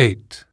8.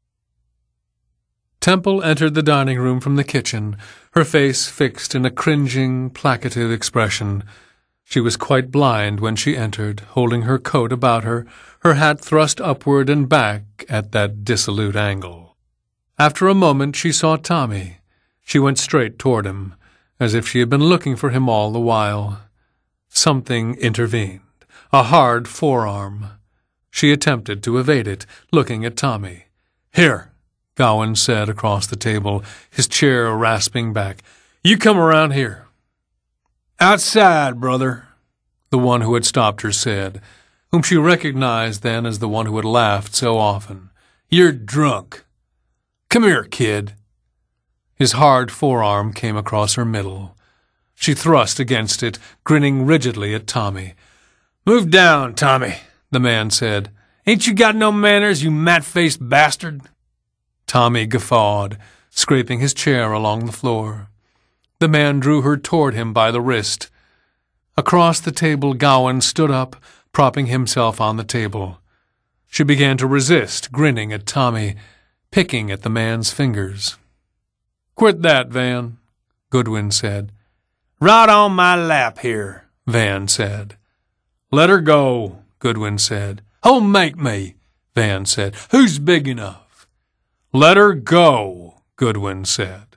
Temple entered the dining room from the kitchen, her face fixed in a cringing, placative expression. She was quite blind when she entered, holding her coat about her, her hat thrust upward and back at that dissolute angle. After a moment she saw Tommy. She went straight toward him, as if she had been looking for him all the while. Something intervened, a hard forearm. She attempted to evade it, looking at Tommy. "Here," Gowan said across the table, his chair rasping back. "You come around here." "Outside, brother," the one who had stopped her said, whom she recognized then as the one who had laughed so often. "You're drunk. Come here, kid." His hard forearm came across her middle. She thrust against it, grinning rigidly at Tommy. "Move down, Tommy," the man said. "Ain't you got no manners, you mat-faced bastard?" Tommy guffawed, scraping his chair along the floor. The man drew her toward him by the wrist. Across the table, Gowan stood up, propping himself on the table. She began to resist, grinning at Tommy, picking at the man's fingers. "Quit that, Van," Goodwin said. "Right on my lap here," Van said. "Let her go," Goodwin said. "Oh, make me," Van said. "Who's big enough?" "Let her go," Goodwin said.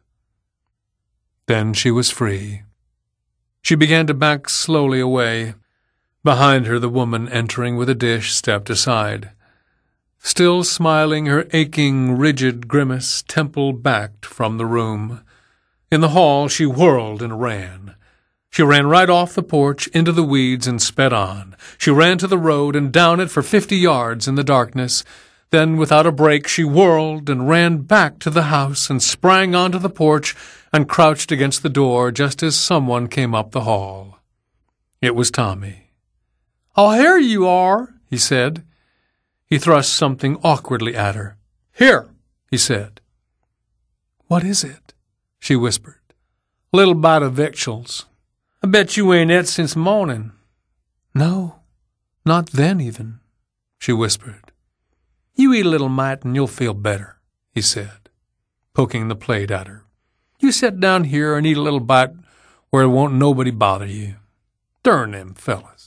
Then she was free. She began to back slowly away. Behind her, the woman entering with a dish stepped aside. Still smiling, her aching, rigid grimace, Temple backed from the room. In the hall, she whirled and ran. She ran right off the porch, into the weeds, and sped on. She ran to the road and down it for 50 yards in the darkness. Then, without a break, she whirled and ran back to the house and sprang onto the porch and crouched against the door just as someone came up the hall. It was Tommy. "Oh, here you are," he said. He thrust something awkwardly at her. "Here," he said. "What is it?" she whispered. "Little bite of victuals. I bet you ain't et since morning." "No, not then even," she whispered. "You eat a little mite and you'll feel better," he said, poking the plate at her. "You sit down here and eat a little bite where won't nobody bother you. Darn them fellas."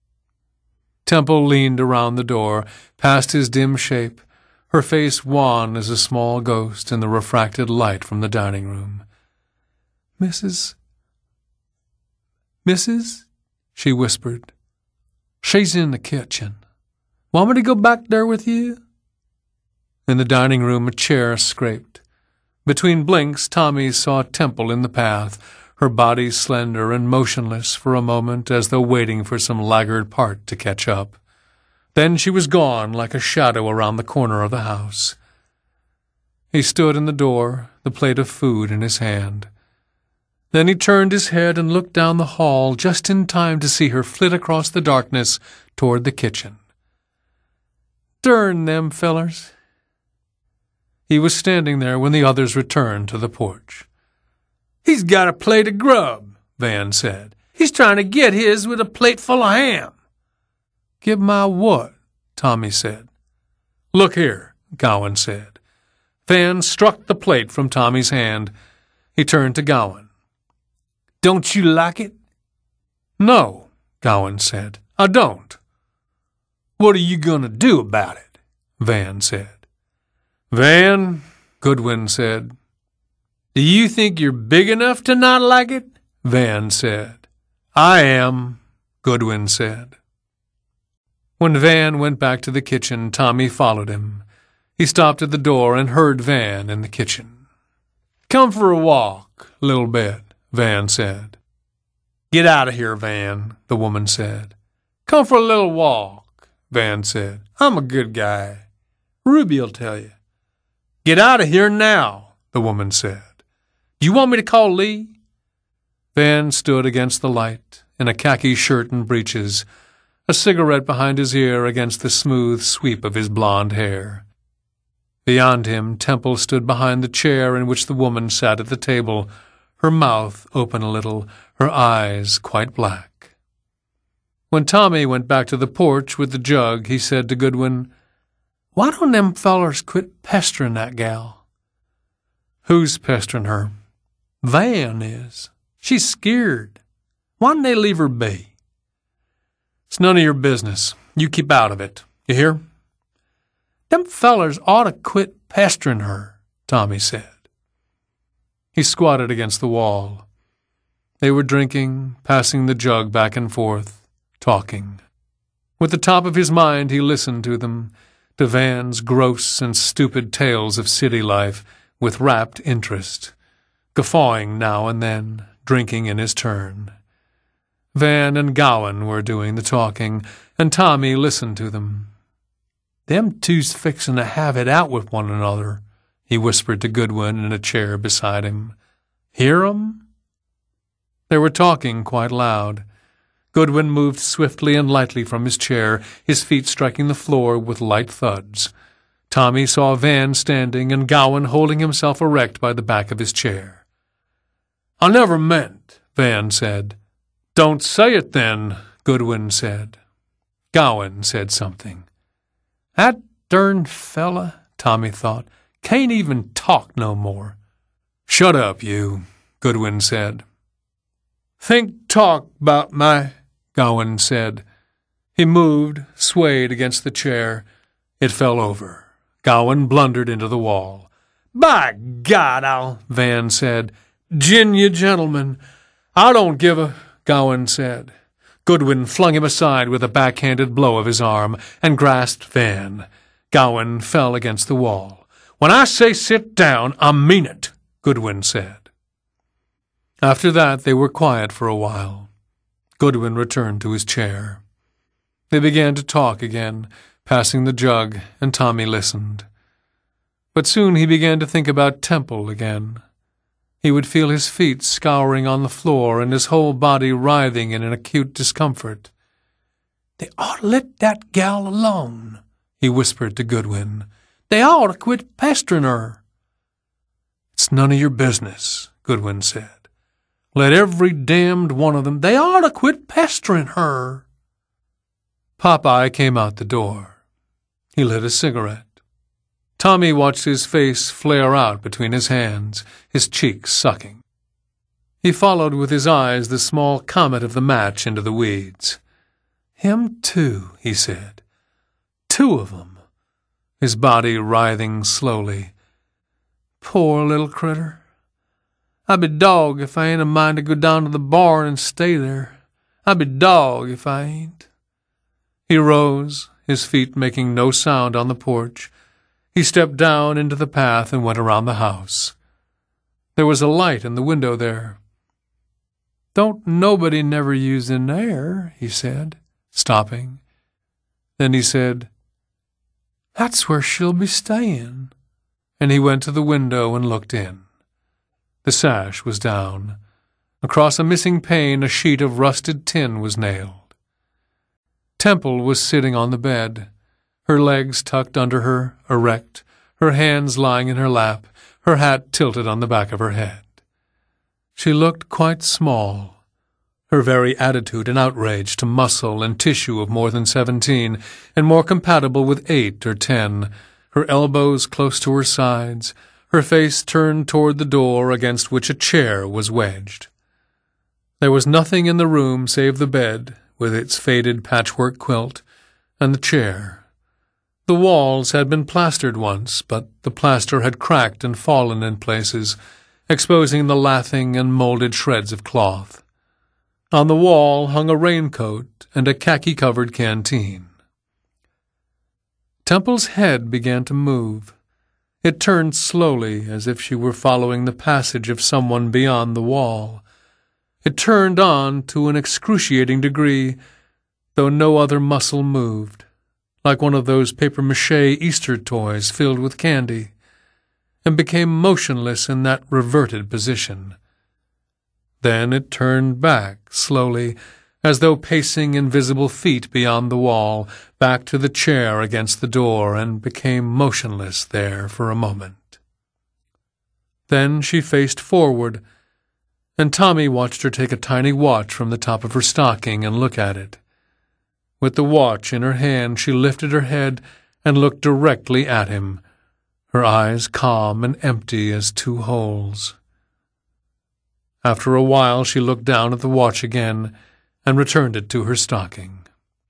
Temple leaned around the door, past his dim shape, her face wan as a small ghost in the refracted light from the dining room. Mrs., she whispered. "She's in the kitchen. Want me to go back there with you?" In the dining room, a chair scraped. Between blinks, Tommy saw Temple in the path, her body slender and motionless for a moment as though waiting for some laggard part to catch up. Then she was gone like a shadow around the corner of the house. He stood in the door, the plate of food in his hand. Then he turned his head and looked down the hall just in time to see her flit across the darkness toward the kitchen. "Darn them fellers." He was standing there when the others returned to the porch. "He's got a plate of grub," Van said. "He's trying to get his with a plate full of ham." "Get my what?" Tommy said. "Look here," Gowan said. Van struck the plate from Tommy's hand. He turned to Gowan. "Don't you like it?" "No," Gowan said. "I don't." "What are you going to do about it?" Van said. "Van," Goodwin said. "Do you think you're big enough to not like it?" Van said. "I am," Goodwin said. When Van went back to the kitchen, Tommy followed him. He stopped at the door and heard Van in the kitchen. "Come for a walk, a little bit," Van said. "Get out of here, Van," the woman said. "Come for a little walk," Van said. "I'm a good guy. Ruby'll tell you." "Get out of here now," the woman said. "Do you want me to call Lee?" Van stood against the light, in a khaki shirt and breeches, a cigarette behind his ear against the smooth sweep of his blonde hair. Beyond him, Temple stood behind the chair in which the woman sat at the table, her mouth open a little, her eyes quite black. When Tommy went back to the porch with the jug, he said to Goodwin, Why don't them fellers quit pestering that gal?" "Who's pestering her?" "Van is. She's scared. Why'n't they leave her be?" "It's none of your business. You keep out of it. You hear?" "Them fellers ought to quit pestering her," Tommy said. He squatted against the wall. They were drinking, passing the jug back and forth, talking. With the top of his mind he listened to them, to Van's gross and stupid tales of city life, with rapt interest, guffawing now and then, drinking in his turn. Van and Gowan were doing the talking, and Tommy listened to them. "Them two's fixin' to have it out with one another," he whispered to Goodwin in a chair beside him. "Hear 'em?" They were talking quite loud. Goodwin moved swiftly and lightly from his chair, his feet striking the floor with light thuds. Tommy saw Van standing and Gowan holding himself erect by the back of his chair. "I never meant," Van said. "Don't say it then," Goodwin said. Gowan said something. "That derned fella," Tommy thought, "can't even talk no more." "Shut up, you," Goodwin said. "Think talk 'bout my," Gowan said. He moved, swayed against the chair. It fell over. Gowan blundered into the wall. "By God, I'll," Van said. "Gin you gentlemen. I don't give a," Gowan said. Goodwin flung him aside with a backhanded blow of his arm and grasped Van. Gowan fell against the wall. "When I say sit down, I mean it," Goodwin said. After that they were quiet for a while. Goodwin returned to his chair. They began to talk again, passing the jug, and Tommy listened. But soon he began to think about Temple again. He would feel his feet scouring on the floor and his whole body writhing in an acute discomfort. "They ought to let that gal alone," he whispered to Goodwin. "They ought to quit pestering her." "It's none of your business," Goodwin said. "Let every damned one of them, they ought to quit pestering her." Popeye came out the door. He lit a cigarette. Tommy watched his face flare out between his hands, his cheeks sucking. He followed with his eyes the small comet of the match into the weeds. "Him too," he said. "Two of 'em." His body writhing slowly. "Poor little critter. I'd be dog if I ain't a mind to go down to the barn and stay there. I'd be dog if I ain't." He rose, his feet making no sound on the porch. He stepped down into the path and went around the house. There was a light in the window there. "Don't nobody never use in there," he said, stopping. Then he said, "That's where she'll be staying." And he went to the window and looked in. The sash was down. Across a missing pane a sheet of rusted tin was nailed. Temple was sitting on the bed, her legs tucked under her, erect, her hands lying in her lap, her hat tilted on the back of her head. She looked quite small, her very attitude an outrage to muscle and tissue of more than 17, and more compatible with 8 or 10, her elbows close to her sides, her face turned toward the door against which a chair was wedged. There was nothing in the room save the bed, with its faded patchwork quilt, and the chair. The walls had been plastered once, but the plaster had cracked and fallen in places, exposing the lathing and molded shreds of cloth. On the wall hung a raincoat and a khaki-covered canteen. Temple's head began to move. It turned slowly, as if she were following the passage of someone beyond the wall. It turned on to an excruciating degree, though no other muscle moved, like one of those papier-mâché Easter toys filled with candy, and became motionless in that reverted position. Then it turned back, slowly, as though pacing invisible feet beyond the wall, back to the chair against the door, and became motionless there for a moment. Then she faced forward, and Tommy watched her take a tiny watch from the top of her stocking and look at it. With the watch in her hand, she lifted her head and looked directly at him, her eyes calm and empty as two holes. After a while she looked down at the watch again and returned it to her stocking.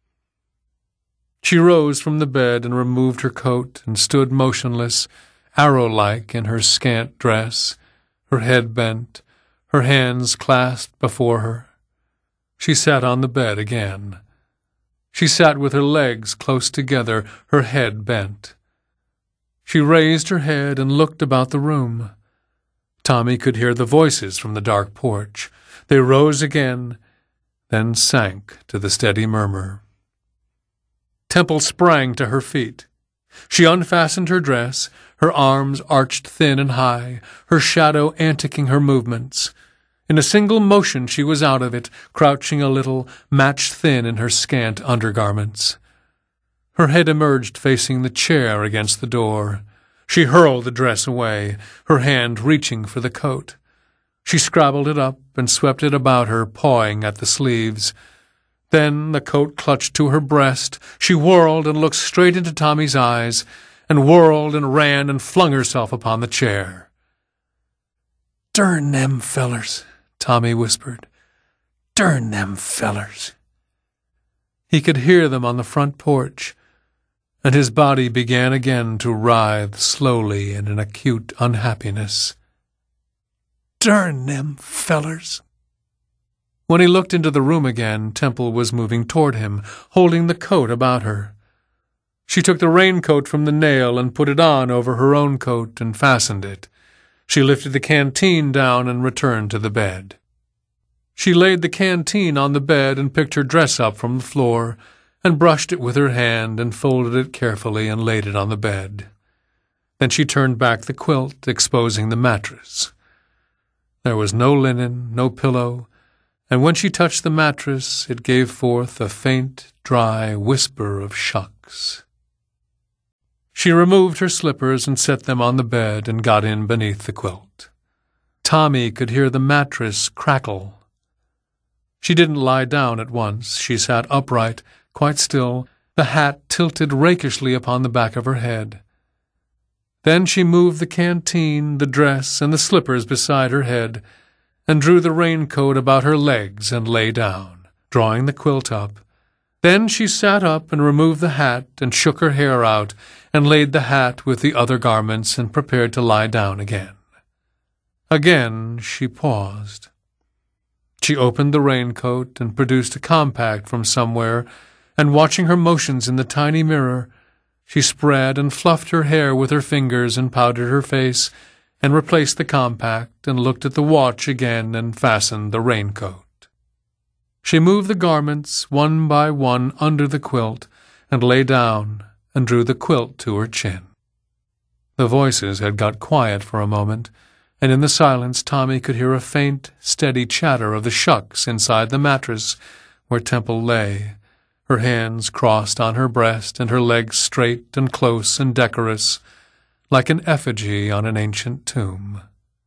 She rose from the bed and removed her coat and stood motionless, arrow-like in her scant dress, her head bent, her hands clasped before her. She sat on the bed again. She sat with her legs close together, her head bent. She raised her head and looked about the room. Tommy could hear the voices from the dark porch. They rose again, then sank to the steady murmur. Temple sprang to her feet. She unfastened her dress, her arms arched thin and high, her shadow anticing her movements. In a single motion she was out of it, crouching a little, matched thin in her scant undergarments. Her head emerged facing the chair against the door. She hurled the dress away, her hand reaching for the coat. She scrabbled it up and swept it about her, pawing at the sleeves. Then the coat clutched to her breast. She whirled and looked straight into Tommy's eyes, and whirled and ran and flung herself upon the chair. "Durn them fellers," Tommy whispered. "Durn them fellers." He could hear them on the front porch, and his body began again to writhe slowly in an acute unhappiness. "Durn them fellers." When he looked into the room again, Temple was moving toward him, holding the coat about her. She took the raincoat from the nail and put it on over her own coat and fastened it. She lifted the canteen down and returned to the bed. She laid the canteen on the bed and picked her dress up from the floor and brushed it with her hand and folded it carefully and laid it on the bed. Then she turned back the quilt, exposing the mattress. There was no linen, no pillow, and when she touched the mattress, it gave forth a faint, dry whisper of shucks. She removed her slippers and set them on the bed and got in beneath the quilt. Tommy could hear the mattress crackle. She didn't lie down at once. She sat upright, quite still, the hat tilted rakishly upon the back of her head. Then she moved the canteen, the dress, and the slippers beside her head, and drew the raincoat about her legs and lay down, drawing the quilt up. Then she sat up and removed the hat and shook her hair out and laid the hat with the other garments and prepared to lie down again. Again she paused. She opened the raincoat and produced a compact from somewhere, and watching her motions in the tiny mirror, she spread and fluffed her hair with her fingers and powdered her face, and replaced the compact and looked at the watch again and fastened the raincoat. She moved the garments one by one under the quilt and lay down and drew the quilt to her chin. The voices had got quiet for a moment, and in the silence Tommy could hear a faint, steady chatter of the shucks inside the mattress where Temple lay, her hands crossed on her breast and her legs straight and close and decorous, like an effigy on an ancient tomb.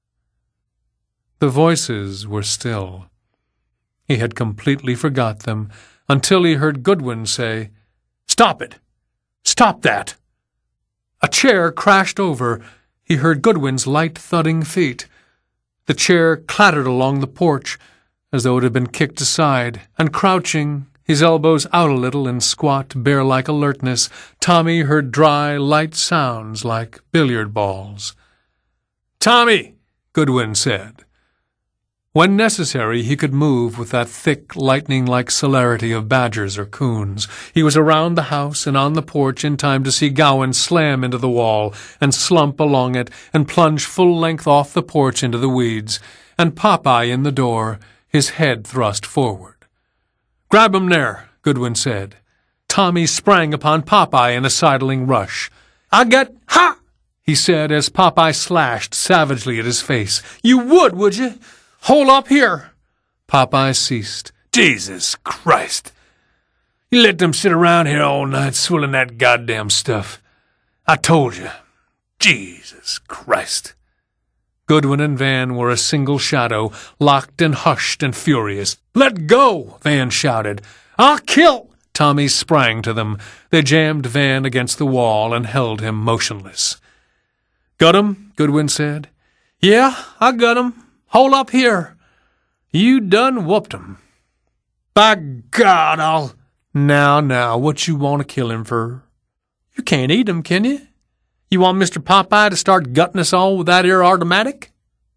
The voices were still. He had completely forgot them until he heard Goodwin say, "Stop it! Stop that!" A chair crashed over. He heard Goodwin's light thudding feet. The chair clattered along the porch as though it had been kicked aside, and crouching, his elbows out a little in squat, bear-like alertness, Tommy heard dry, light sounds like billiard balls. "Tommy!" Goodwin said. When necessary, he could move with that thick, lightning-like celerity of badgers or coons. He was around the house and on the porch in time to see Gowan slam into the wall and slump along it and plunge full length off the porch into the weeds, and Popeye in the door, his head thrust forward. "Grab him there," Goodwin said. Tommy sprang upon Popeye in a sidling rush. "I got... Ha!" he said as Popeye slashed savagely at his face. "You would you? Hold up here." Popeye ceased. "Jesus Christ! You let them sit around here all night swilling that goddamn stuff. I told you. Jesus Christ!" Goodwin and Van were a single shadow, locked and hushed and furious. "Let go!" Van shouted. "I'll kill—" Tommy sprang to them. They jammed Van against the wall and held him motionless. "Got 'em?" Goodwin said. "Yeah, I got 'em. Hold up here. You done whooped 'em." "By God, I'll—" Now, what you want to kill him for? You can't eat him, can you? You want Mr. Popeye to start gutting us all with that 'ere automatic?"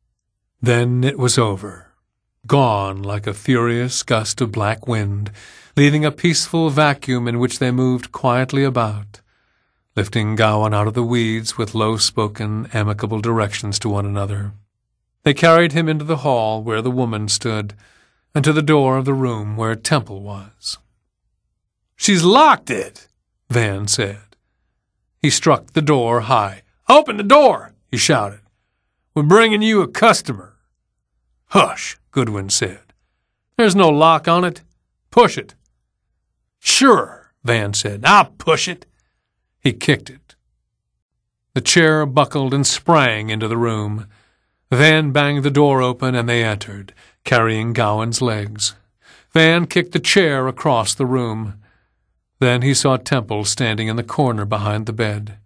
Then it was over, gone like a furious gust of black wind, leaving a peaceful vacuum in which they moved quietly about, lifting Gowan out of the weeds with low-spoken, amicable directions to one another. They carried him into the hall where the woman stood, and to the door of the room where Temple was. "She's locked it," Van said. He struck the door high. "Open the door," he shouted. "We're bringing you a customer." "Hush," Goodwin said. "There's no lock on it. Push it." "Sure," Van said. "I'll push it." He kicked it. The chair buckled and sprang into the room. Van banged the door open and they entered, carrying Gowan's legs. Van kicked the chair across the room. Then he saw Temple standing in the corner behind the bed.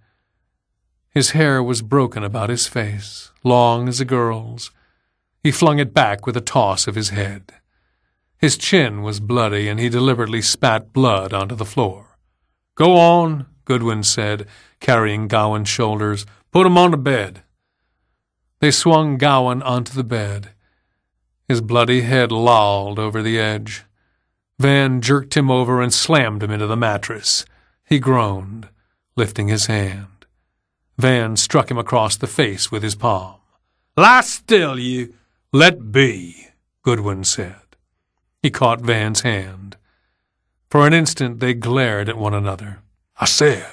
His hair was broken about his face, long as a girl's. He flung it back with a toss of his head. His chin was bloody, and he deliberately spat blood onto the floor. "Go on," Goodwin said, carrying Gowan's shoulders. "Put him on the bed." They swung Gowan onto the bed. His bloody head lolled over the edge. Van jerked him over and slammed him into the mattress. He groaned, lifting his hand. Van struck him across the face with his palm. "Lie still, you—" "Let be," Goodwin said. He caught Van's hand. For an instant they glared at one another. "I said,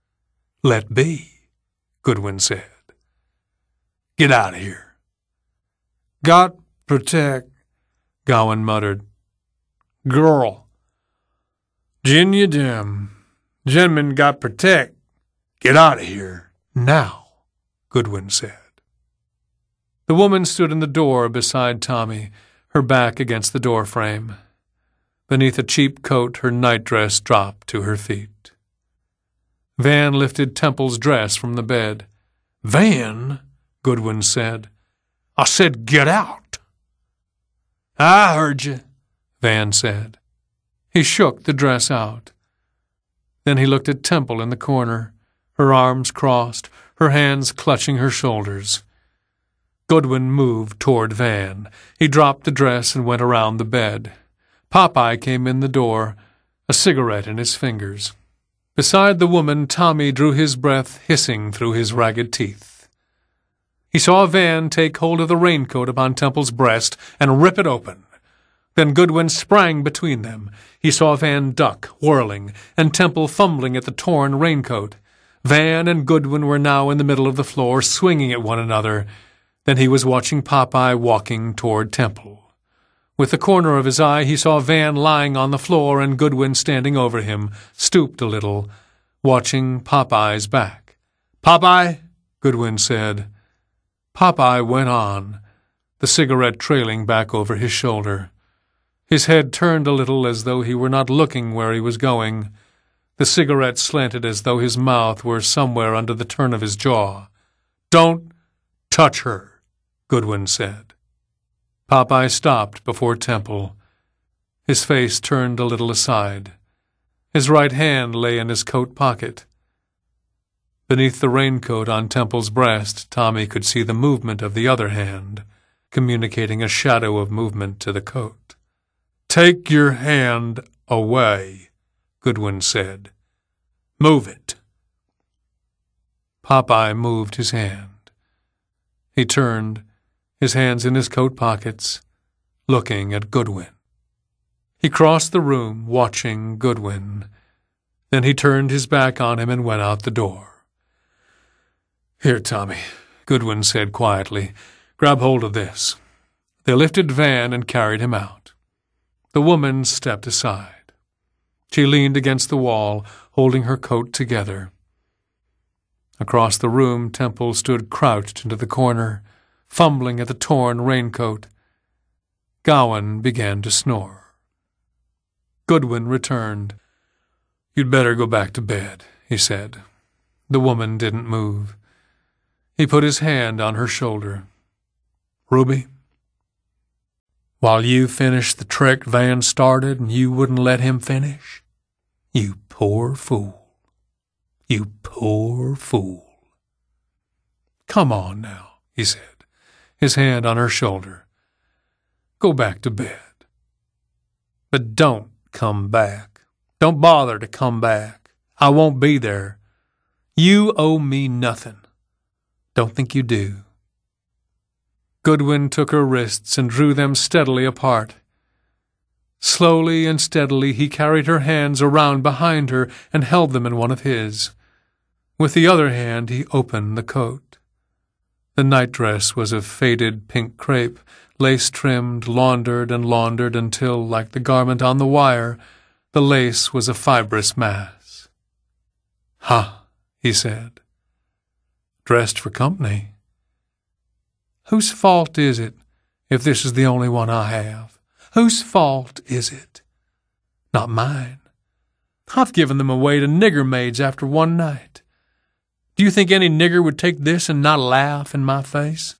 let be," Goodwin said. "Get out of here." "God protect," Gowan muttered. "Girl. Jinya Jim. Gentleman got protect. Get out of here. Now," Goodwin said. The woman stood in the door beside Tommy, her back against the doorframe. Beneath a cheap coat, her nightdress dropped to her feet. Van lifted Temple's dress from the bed. "Van," Goodwin said. "I said get out." "I heard you," Van said. He shook the dress out. Then he looked at Temple in the corner, her arms crossed, her hands clutching her shoulders. Goodwin moved toward Van. He dropped the dress and went around the bed. Popeye came in the door, a cigarette in his fingers. Beside the woman, Tommy drew his breath hissing through his ragged teeth. He saw Van take hold of the raincoat upon Temple's breast and rip it open. Then Goodwin sprang between them. He saw Van duck, whirling, and Temple fumbling at the torn raincoat. Van and Goodwin were now in the middle of the floor, swinging at one another. Then he was watching Popeye walking toward Temple. With the corner of his eye, he saw Van lying on the floor and Goodwin standing over him, stooped a little, watching Popeye's back. "Popeye," Goodwin said. Popeye went on, the cigarette trailing back over his shoulder. His head turned a little as though he were not looking where he was going. The cigarette slanted as though his mouth were somewhere under the turn of his jaw. "Don't touch her," Goodwin said. Popeye stopped before Temple. His face turned a little aside. His right hand lay in his coat pocket. Beneath the raincoat on Temple's breast, Tommy could see the movement of the other hand, communicating a shadow of movement to the coat. "Take your hand away," Goodwin said. "Move it." Popeye moved his hand. He turned, his hands in his coat pockets, looking at Goodwin. He crossed the room, watching Goodwin. Then he turned his back on him and went out the door. "Here, Tommy," Goodwin said quietly. "Grab hold of this." They lifted Van and carried him out. The woman stepped aside. She leaned against the wall, holding her coat together. Across the room, Temple stood crouched into the corner, fumbling at the torn raincoat. Gowan began to snore. Goodwin returned. "You'd better go back to bed," he said. The woman didn't move. He put his hand on her shoulder. "Ruby, while you finished the trick Van started and you wouldn't let him finish? You poor fool. You poor fool." "Come on now," he said, his hand on her shoulder. "Go back to bed. But don't come back. Don't bother to come back. I won't be there. You owe me nothing. Don't think you do." Goodwin took her wrists and drew them steadily apart. Slowly and steadily he carried her hands around behind her and held them in one of his. With the other hand he opened the coat. The nightdress was of faded pink crepe, lace-trimmed, laundered until, like the garment on the wire, the lace was a fibrous mass. "Ha," he said. "Dressed for company. Whose fault is it if this is the only one I have? Whose fault is it? Not mine. I've given them away to nigger maids after one night. Do you think any nigger would take this and not laugh in my face?"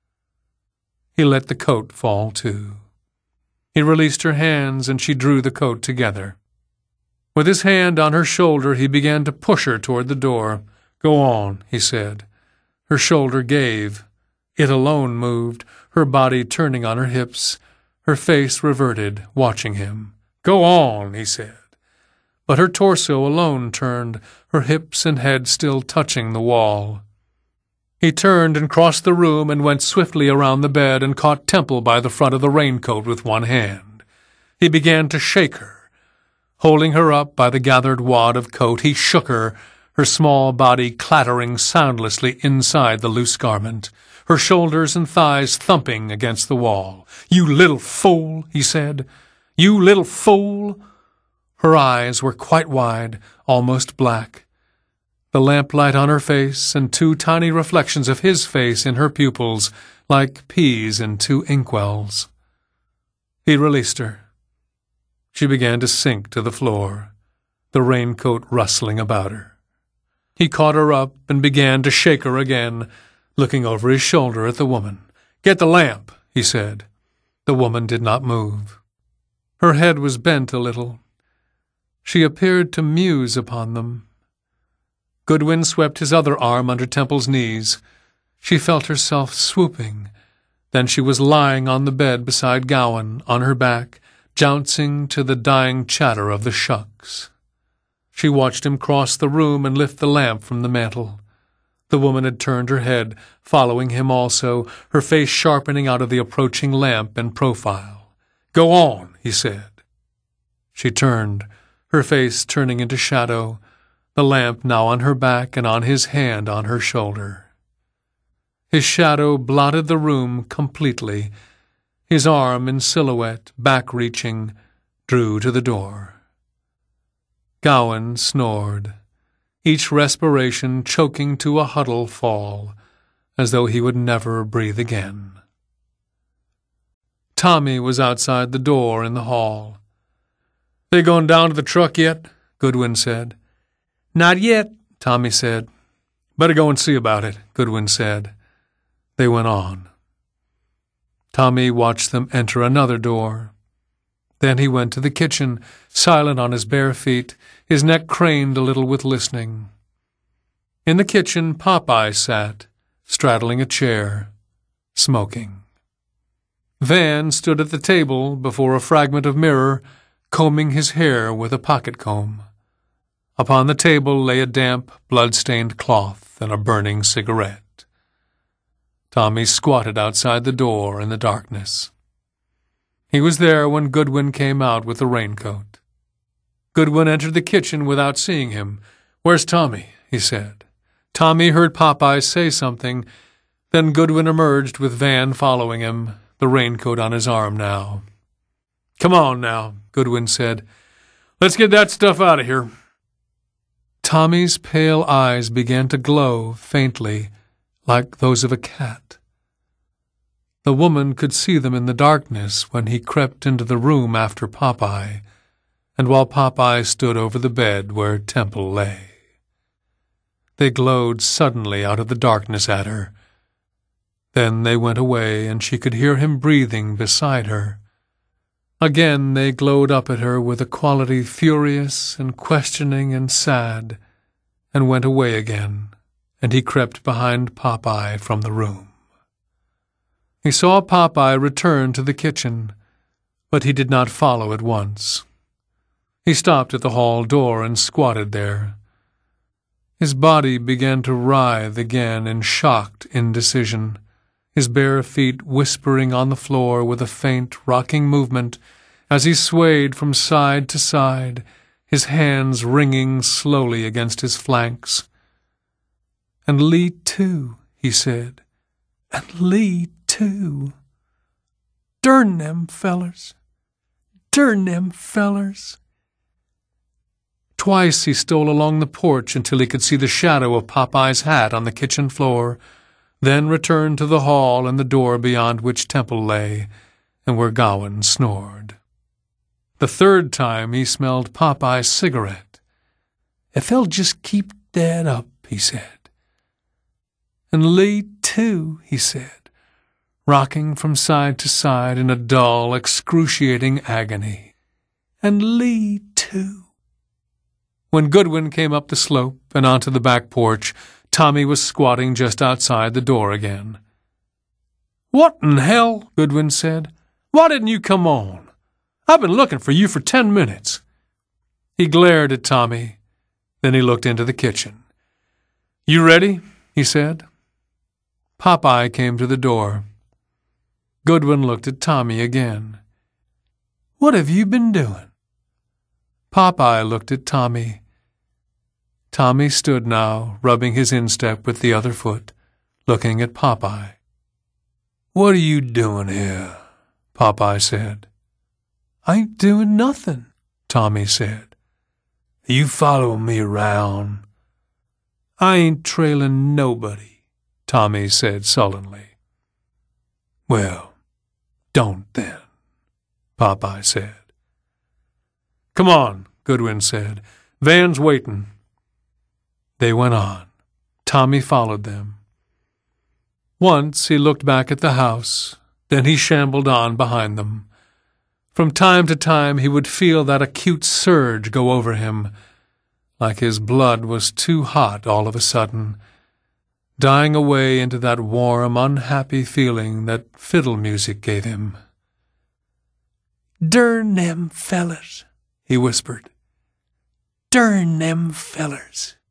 He let the coat fall, too. He released her hands, and she drew the coat together. With his hand on her shoulder, he began to push her toward the door. "Go on," he said. Her shoulder gave. It alone moved, her body turning on her hips, her face reverted, watching him. "Go on," he said. But her torso alone turned, her hips and head still touching the wall. He turned and crossed the room and went swiftly around the bed and caught Temple by the front of the raincoat with one hand. He began to shake her. Holding her up by the gathered wad of coat, he shook her, her small body clattering soundlessly inside the loose garment, her shoulders and thighs thumping against the wall. "You little fool," he said. "You little fool." Her eyes were quite wide, almost black. The lamplight on her face and two tiny reflections of his face in her pupils, like peas in two inkwells. He released her. She began to sink to the floor, the raincoat rustling about her. He caught her up and began to shake her again, looking over his shoulder at the woman. "Get the lamp," he said. The woman did not move. Her head was bent a little. She appeared to muse upon them. Goodwin swept his other arm under Temple's knees. She felt herself swooping. Then she was lying on the bed beside Gowan, on her back, jouncing to the dying chatter of the shucks. She watched him cross the room and lift the lamp from the mantel. The woman had turned her head, following him also, her face sharpening out of the approaching lamp and profile. "Go on," he said. She turned, her face turning into shadow, the lamp now on her back and on his hand on her shoulder. His shadow blotted the room completely. His arm in silhouette, back-reaching, drew to the door. Gowan snored, each respiration choking to a huddle fall, as though he would never breathe again. Tommy was outside the door in the hall. "They gone down to the truck yet?" Goodwin said. "Not yet," Tommy said. "Better go and see about it," Goodwin said. They went on. Tommy watched them enter another door. Then he went to the kitchen, silent on his bare feet, his neck craned a little with listening. In the kitchen, Popeye sat, straddling a chair, smoking. Van stood at the table before a fragment of mirror, combing his hair with a pocket-comb. Upon the table lay a damp, blood-stained cloth and a burning cigarette. Tommy squatted outside the door in the darkness. He was there when Goodwin came out with the raincoat. Goodwin entered the kitchen without seeing him. "Where's Tommy?" he said. Tommy heard Popeye say something. Then Goodwin emerged with Van following him, the raincoat on his arm now. "Come on now," Goodwin said. "Let's get that stuff out of here." Tommy's pale eyes began to glow faintly, like those of a cat. The woman could see them in the darkness when he crept into the room after Popeye. and while Popeye stood over the bed where Temple lay. They glowed suddenly out of the darkness at her. Then they went away, and she could hear him breathing beside her. Again they glowed up at her with a quality furious and questioning and sad, and went away again, and he crept behind Popeye from the room. He saw Popeye return to the kitchen, but he did not follow at once. He stopped at the hall door and squatted there. His body began to writhe again in shocked indecision, his bare feet whispering on the floor with a faint, rocking movement as he swayed from side to side, his hands ringing slowly against his flanks. "And Lee, too," he said. "And Lee, too. Durn them fellers. Durn them fellers." Twice he stole along the porch until he could see the shadow of Popeye's hat on the kitchen floor, then returned to the hall and the door beyond which Temple lay, and where Gawain snored. The third time he smelled Popeye's cigarette. "If they'll just keep that up," he said. "And Lee, too," he said, rocking from side to side in a dull, excruciating agony. "And Lee, too." When Goodwin came up the slope and onto the back porch, Tommy was squatting just outside the door again. "What in hell?" Goodwin said. "Why didn't you come on? I've been looking for you for 10 minutes. He glared at Tommy. Then he looked into the kitchen. "You ready?" he said. Popeye came to the door. Goodwin looked at Tommy again. "What have you been doing?" Popeye looked at Tommy. Tommy stood now, rubbing his instep with the other foot, looking at Popeye. "What are you doing here?" Popeye said. "I ain't doing nothing," Tommy said. "You following me around?" "I ain't trailing nobody," Tommy said sullenly. "Well, don't then," Popeye said. "Come on," Goodwin said. "Van's waiting." They went on. Tommy followed them. Once he looked back at the house, then he shambled on behind them. From time to time he would feel that acute surge go over him, like his blood was too hot all of a sudden, dying away into that warm, unhappy feeling that fiddle music gave him. "Durn them fellers," he whispered. "Durn them fellers."